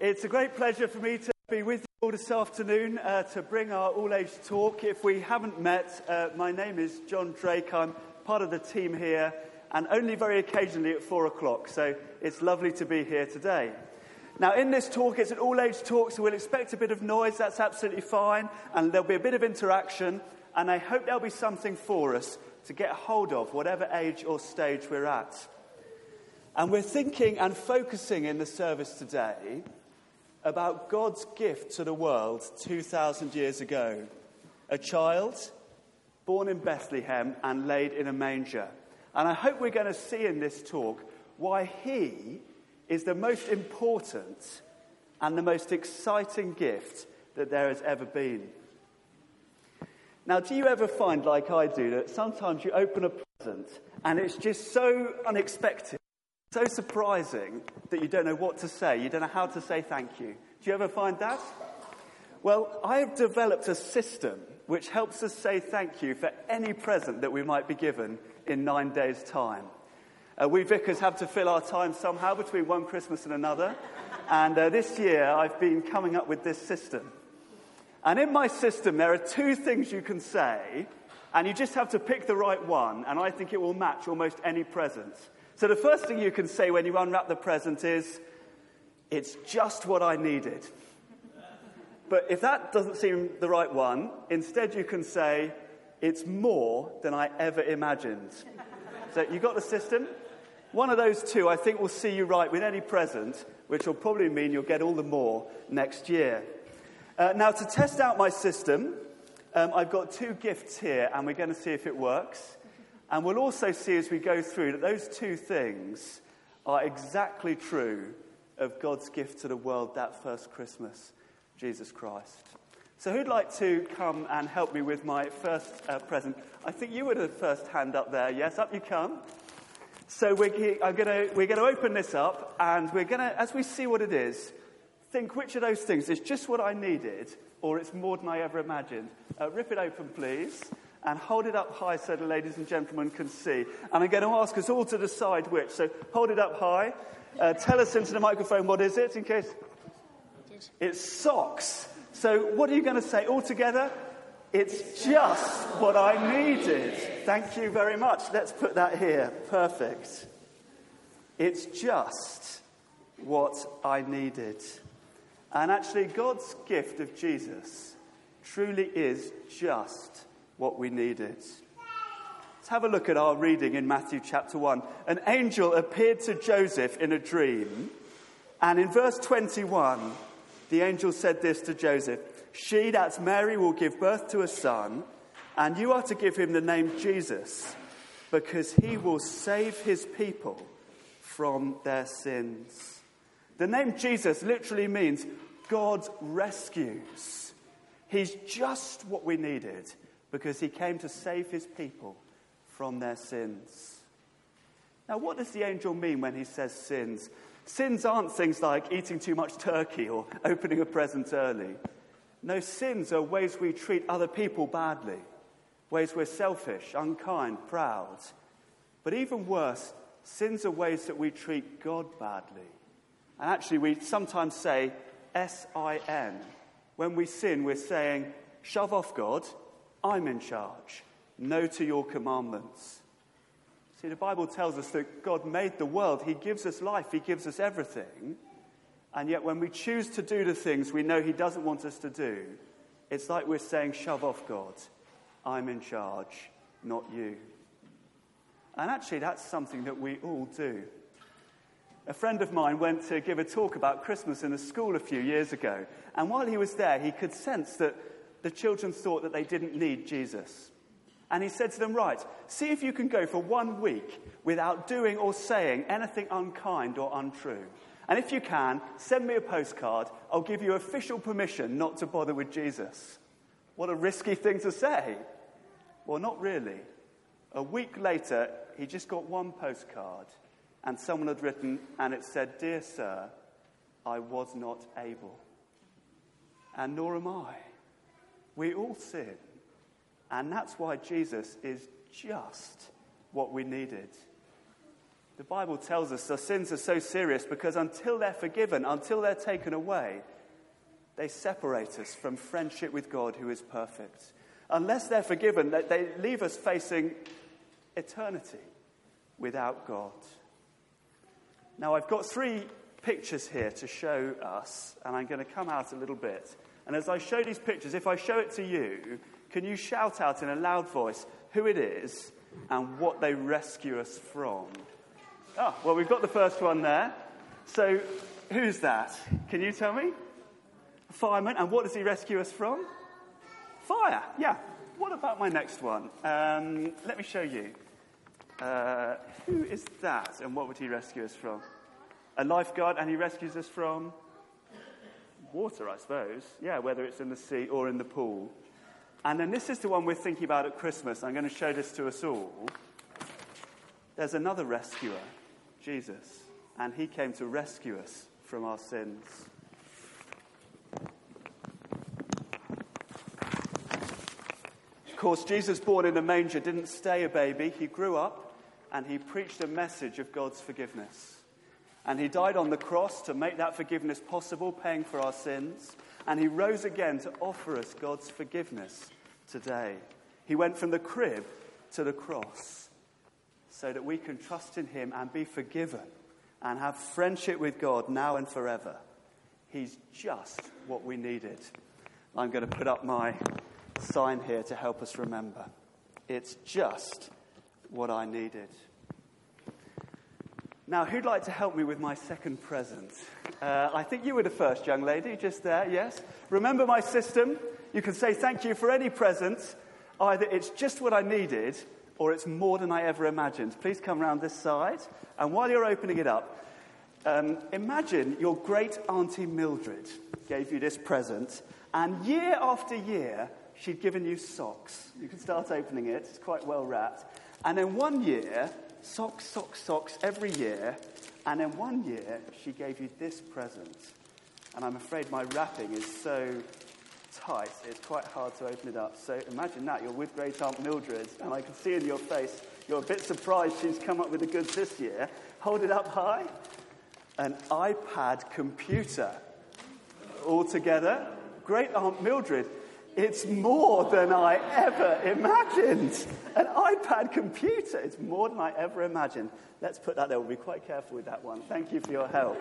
It's a great pleasure for me to be with you all this afternoon to bring our all-age talk. If we haven't met, my name is John Drake. I'm part of the team here, and only very occasionally at 4 o'clock, so it's lovely to be here today. Now, in this talk, it's an all-age talk, so we'll expect a bit of noise. That's absolutely fine, and there'll be a bit of interaction, and I hope there'll be something for us to get hold of, whatever age or stage we're at. And we're thinking and focusing in the service today about God's gift to the world 2,000 years ago. A child born in Bethlehem and laid in a manger. And I hope we're going to see in this talk why he is the most important and the most exciting gift that there has ever been. Now, do you ever find, like I do, that sometimes you open a present and it's just so unexpected, so surprising that you don't know what to say. You don't know how to say thank you. Do you ever find that? Well, I have developed a system which helps us say thank you for any present that we might be given in 9 days' time. We vicars have to fill our time somehow between one Christmas and another. And this year I've been coming up with this system. And in my system there are two things you can say, and you just have to pick the right one, and I think it will match almost any present. So the first thing you can say when you unwrap the present is, "It's just what I needed." But if that doesn't seem the right one, instead you can say, "It's more than I ever imagined." So you got the system? One of those two I think will see you right with any present, which will probably mean you'll get all the more next year. Now, to test out my system, I've got two gifts here, and we're going to see if it works. And we'll also see as we go through that those two things are exactly true of God's gift to the world that first Christmas, Jesus Christ. So who'd like to come and help me with my first present? I think you were the first hand up there. Yes, up you come. So we're going to open this up, and we're going to, as we see what it is, think which of those things is just what I needed, or it's more than I ever imagined. Rip it open, please. And hold it up high so the ladies and gentlemen can see. And I'm going to ask us all to decide which. So hold it up high. Tell us into the microphone, what is it, in case? It's socks. So what are you going to say all together? It's just what I needed. Thank you very much. Let's put that here. Perfect. It's just what I needed. And actually, God's gift of Jesus truly is just what we needed. Let's have a look at our reading in Matthew chapter 1. An angel appeared to Joseph in a dream, and in verse 21, the angel said this to Joseph: "She, that's Mary, will give birth to a son, and you are to give him the name Jesus, because he will save his people from their sins." The name Jesus literally means God rescues. He's just what we needed, because he came to save his people from their sins. Now, what does the angel mean when he says sins? Sins aren't things like eating too much turkey or opening a present early. No, sins are ways we treat other people badly, ways we're selfish, unkind, proud. But even worse, sins are ways that we treat God badly. And actually, we sometimes say S-I-N. When we sin, we're saying, "Shove off, God. I'm in charge. No to your commandments." See, the Bible tells us that God made the world. He gives us life. He gives us everything. And yet when we choose to do the things we know he doesn't want us to do, it's like we're saying, "Shove off, God. I'm in charge, not you." And actually, that's something that we all do. A friend of mine went to give a talk about Christmas in a school a few years ago. And while he was there, he could sense that the children thought that they didn't need Jesus. And he said to them, "Right, see if you can go for 1 week without doing or saying anything unkind or untrue. And if you can, send me a postcard. I'll give you official permission not to bother with Jesus." What a risky thing to say. Well, not really. A week later, he just got one postcard, and someone had written, and it said, "Dear sir, I was not able." And nor am I. We all sin, and that's why Jesus is just what we needed. The Bible tells us our sins are so serious because until they're forgiven, until they're taken away, they separate us from friendship with God who is perfect. Unless they're forgiven, they leave us facing eternity without God. Now, I've got 3 pictures here to show us, and I'm going to come out a little bit. And as I show these pictures, if I show it to you, can you shout out in a loud voice who it is and what they rescue us from? Oh, well, we've got the first one there. So, who's that? Can you tell me? A fireman. And what does he rescue us from? Fire, yeah. What about my next one? Let me show you. Who is that, and what would he rescue us from? A lifeguard, and he rescues us from water, I suppose. Yeah, whether it's in the sea or in the pool. And then this is the one we're thinking about at Christmas. I'm going to show this to us all. There's another rescuer, Jesus, and he came to rescue us from our sins. Of course, Jesus, born in a manger, didn't stay a baby. He grew up and he preached a message of God's forgiveness. And he died on the cross to make that forgiveness possible, paying for our sins. And he rose again to offer us God's forgiveness today. He went from the crib to the cross so that we can trust in him and be forgiven and have friendship with God now and forever. He's just what we needed. I'm going to put up my sign here to help us remember. It's just what I needed. Now, who'd like to help me with my second present? I think you were the first young lady, just there, yes? Remember my system? You can say thank you for any present. Either it's just what I needed, or it's more than I ever imagined. Please come round this side. And while you're opening it up, imagine your great auntie Mildred gave you this present, and year after year, she'd given you socks. You can start opening it. It's quite well wrapped. And then one year, socks, socks, socks every year. And then one year, she gave you this present. And I'm afraid my wrapping is so tight, it's quite hard to open it up. So imagine that. You're with Great Aunt Mildred, and I can see in your face, you're a bit surprised she's come up with the goods this year. Hold it up high. An iPad computer. All together. Great Aunt Mildred. It's more than I ever imagined. An iPad computer. It's more than I ever imagined. Let's put that there. We'll be quite careful with that one. Thank you for your help.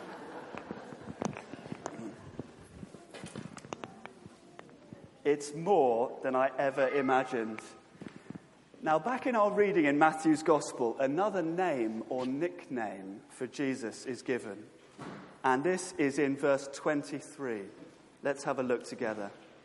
It's more than I ever imagined. Now, back in our reading in Matthew's Gospel, another name or nickname for Jesus is given. And this is in verse 23. Let's have a look together.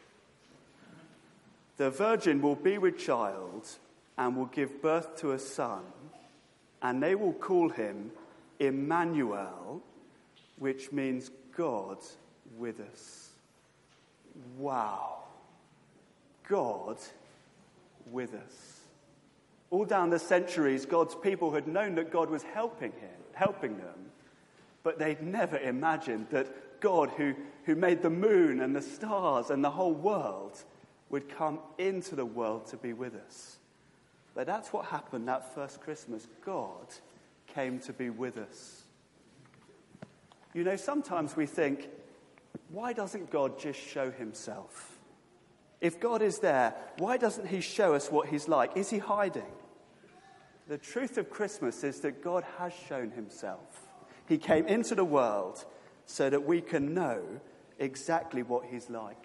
The virgin will be with child and will give birth to a son, and they will call him Emmanuel, which means God with us. Wow. God with us. All down the centuries, God's people had known that God was helping them, but they'd never imagined that God, who made the moon and the stars and the whole world, would come into the world to be with us. But that's what happened that first Christmas. God came to be with us. You know, sometimes we think, why doesn't God just show himself? If God is there, why doesn't he show us what he's like? Is he hiding? The truth of Christmas is that God has shown himself. He came into the world so that we can know exactly what he's like.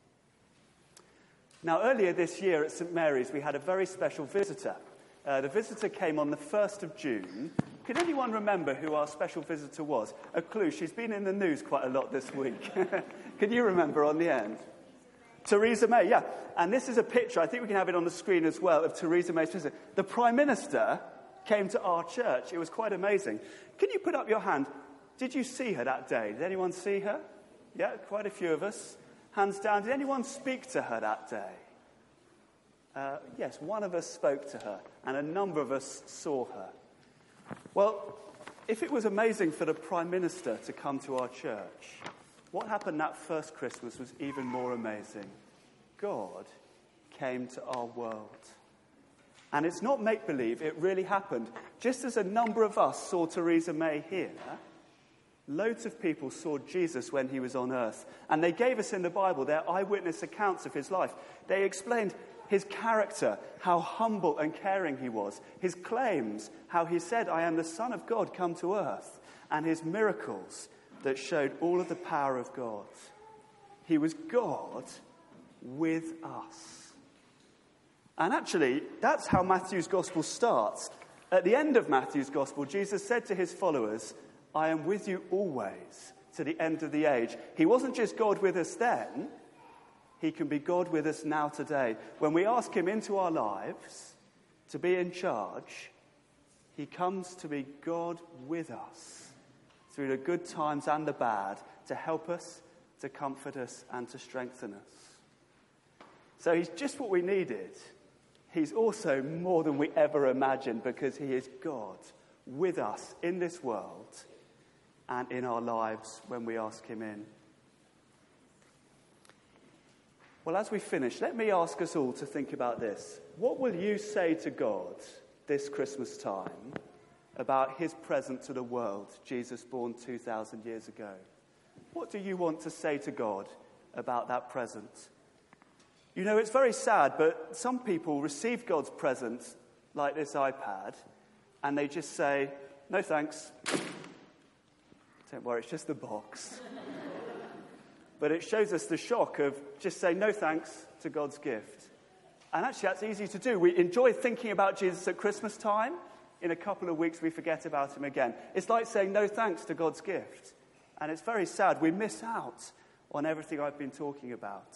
Now, earlier this year at St. Mary's, we had a very special visitor. The visitor came on the 1st of June. Can anyone remember who our special visitor was? A clue, she's been in the news quite a lot this week. Can you remember on the end? Theresa May, yeah. And this is a picture, I think we can have it on the screen as well, of Theresa May's visit. The Prime Minister came to our church. It was quite amazing. Can you put up your hand? Did you see her that day? Did anyone see her? Yeah, quite a few of us. Hands down. Did anyone speak to her that day? Yes, one of us spoke to her, and a number of us saw her. Well, if it was amazing for the Prime Minister to come to our church, what happened that first Christmas was even more amazing. God came to our world. And it's not make-believe, it really happened. Just as a number of us saw Theresa May here, loads of people saw Jesus when he was on earth. And they gave us in the Bible their eyewitness accounts of his life. They explained his character, how humble and caring he was. His claims, how he said, "I am the Son of God come to earth." And his miracles that showed all of the power of God. He was God with us. And actually, that's how Matthew's gospel starts. At the end of Matthew's gospel, Jesus said to his followers, "I am with you always to the end of the age." He wasn't just God with us then. He can be God with us now today. When we ask him into our lives to be in charge, he comes to be God with us through the good times and the bad, to help us, to comfort us, and to strengthen us. So he's just what we needed. He's also more than we ever imagined, because he is God with us in this world and in our lives when we ask him in. Well, as we finish, let me ask us all to think about this. What will you say to God this Christmas time about his present to the world, Jesus born 2,000 years ago? What do you want to say to God about that present? You know, it's very sad, but some people receive God's present, like this iPad, and they just say, "No thanks." Don't worry, it's just a box. But it shows us the shock of just saying no thanks to God's gift. And actually, that's easy to do. We enjoy thinking about Jesus at Christmas time. In a couple of weeks, we forget about him again. It's like saying no thanks to God's gift. And it's very sad. We miss out on everything I've been talking about.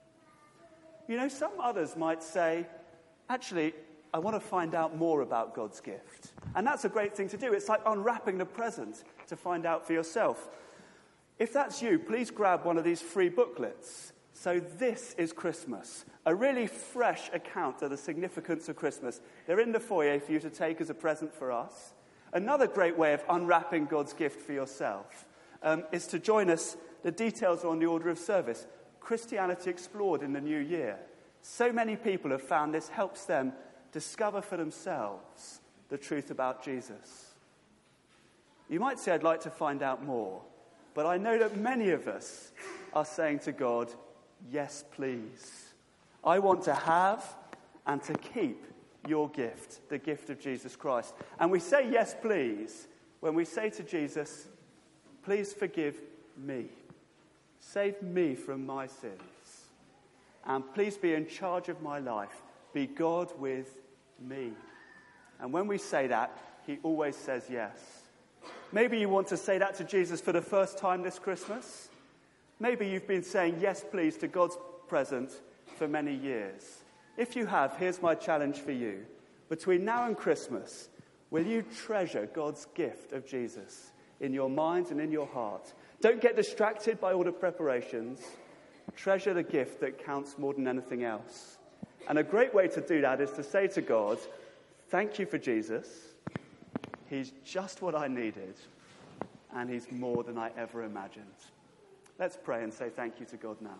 You know, some others might say, actually, I want to find out more about God's gift. And that's a great thing to do. It's like unwrapping the present to find out for yourself. If that's you, please grab one of these free booklets. So this is Christmas, a really fresh account of the significance of Christmas. They're in the foyer for you to take as a present for us. Another great way of unwrapping God's gift for yourself is to join us. The details are on the order of service. Christianity Explored in the new year. So many people have found this helps them discover for themselves the truth about Jesus. You might say, "I'd like to find out more," but I know that many of us are saying to God, "Yes, please. I want to have and to keep your gift, the gift of Jesus Christ." And we say yes, please, when we say to Jesus, "Please forgive me. Save me from my sins. And please be in charge of my life. Be God with me." And when we say that, he always says yes. Maybe you want to say that to Jesus for the first time this Christmas. Maybe you've been saying yes, please, to God's present for many years. If you have, here's my challenge for you. Between now and Christmas, will you treasure God's gift of Jesus in your mind and in your heart? Don't get distracted by all the preparations. Treasure the gift that counts more than anything else. And a great way to do that is to say to God, "Thank you for Jesus. He's just what I needed, and he's more than I ever imagined." Let's pray and say thank you to God now.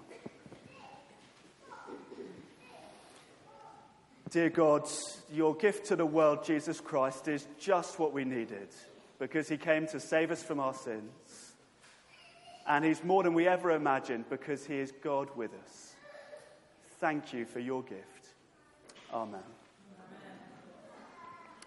Dear God, your gift to the world, Jesus Christ, is just what we needed, because he came to save us from our sins. And he's more than we ever imagined, because he is God with us. Thank you for your gift. Amen.